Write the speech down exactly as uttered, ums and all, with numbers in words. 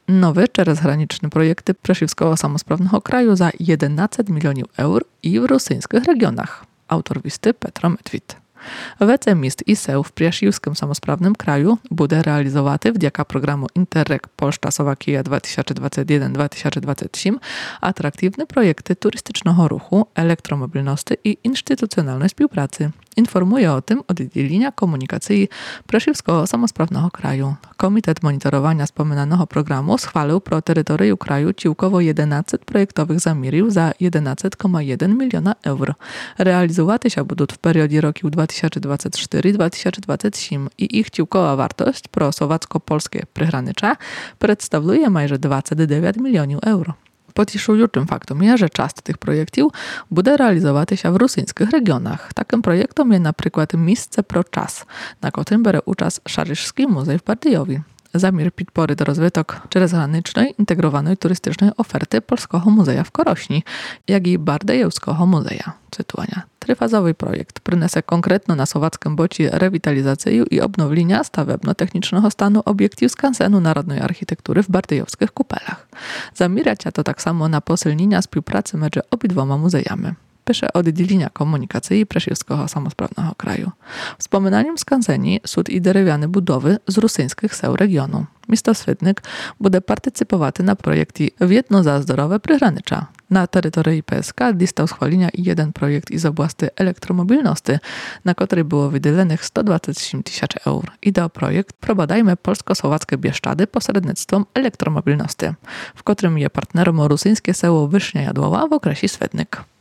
Nowy czerezgraniczny projekty Prešivského samospravného kraju za jedenaście milionów euro i w rosyjskich regionach. Autor listy Petro Medved. Вece міст і сел в Пряшівському самосправному краю буде реалізувати вдяка програму Interreg Polska-Slovakia dwa tysiące dwudziesty pierwszy do dwa tysiące dwudziestego trzeciego atrakcyjne projekty turystycznego ruchu, elektromobilności i instytucjonalnej współpracy. Informuje o tym oddzielenia komunikacji Prešivského samospravného kraju. Komitet monitorowania wspomnianego programu schwalił pro terytorium kraju ciłkowo jedenaście projektowych zamierów za jedenaście przecinek jeden miliona euro. Realizowaty się będą w periodzie roku dwa tysiące dwudziesty czwarty do dwa tysiące dwudziestego trzeciego i ich ciłkowa wartość pro słowacko-polskie przygranicza przedstawuje majże dwadzieścia dziewięć milionów euro. Potiszującym faktem jest, że część tych projektów będzie realizować się w rosyjskich regionach. Takim projektem jest na przykład Miejsce pro czas, na którym bierze udział Szaryszski Muzej w Bardyjowie. Zamір підпори до розвиток czerezgranicznej integrowanej turystycznej oferty Polskiego Muzeja w Korośni, jak i Bardejewskiego Muzeja. Cytuwania. Tryfazowy projekt przyniesie konkretno na słowackim boci rewitalizację i obnowienia stawebno-technicznego stanu obiektów skansenu narodnej architektury w bardejowskich kupelach. Zamierza to tak samo na posilnienia współpracy między obydwoma muzejami. Pisze oddzielenia komunikacji Prešivského samospravného kraju. Wspominaniem skanseni są i drewniane budowy z rosyjskich seł regionu. Miasto Swidnik będzie partycypować na projekcie Wiedno za zdrowe przygranicza. Na terytorium P S K dostał schwalenia i jeden projekt z oblasti elektromobilności, na który było wydzielonych sto dwadzieścia osiem tysięcy euro. I to projekt Probadajmy polsko-słowackie Bieszczady posrednictwem elektromobilności, w którym je partnerem rosyjskie seło Wysznia Jadłowa w okresie Swidnik.